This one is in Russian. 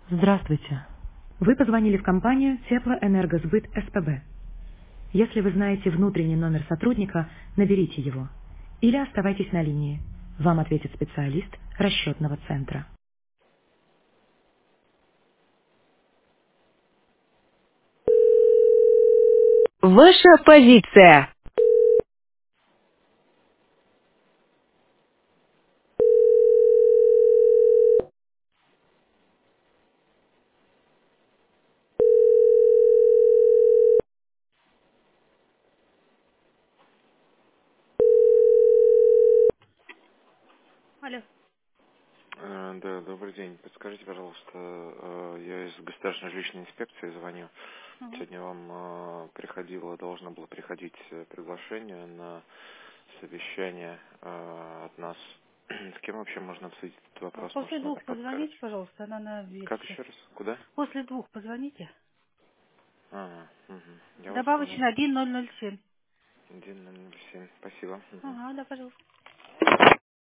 Здравствуйте. Вы позвонили в компанию Теплоэнергосбыт СПБ. Если вы знаете внутренний номер сотрудника, наберите его. Или оставайтесь на линии. Вам ответит специалист расчетного центра. Ваша позиция. Алло. Да, добрый день. Подскажите, пожалуйста, я из государственной жилищной инспекции звоню. Мгм. Сегодня вам должно было приходить приглашение на совещание от нас. С кем вообще можно обсудить этот вопрос? После Может, номер двух подскажете? позвоните, пожалуйста, она на Как обед. еще раз? Куда? После двух позвоните. Ага, мгм. Я вас понял. Добавочно 1007. 107. Спасибо. Мгм. Ага, да, пожалуйста.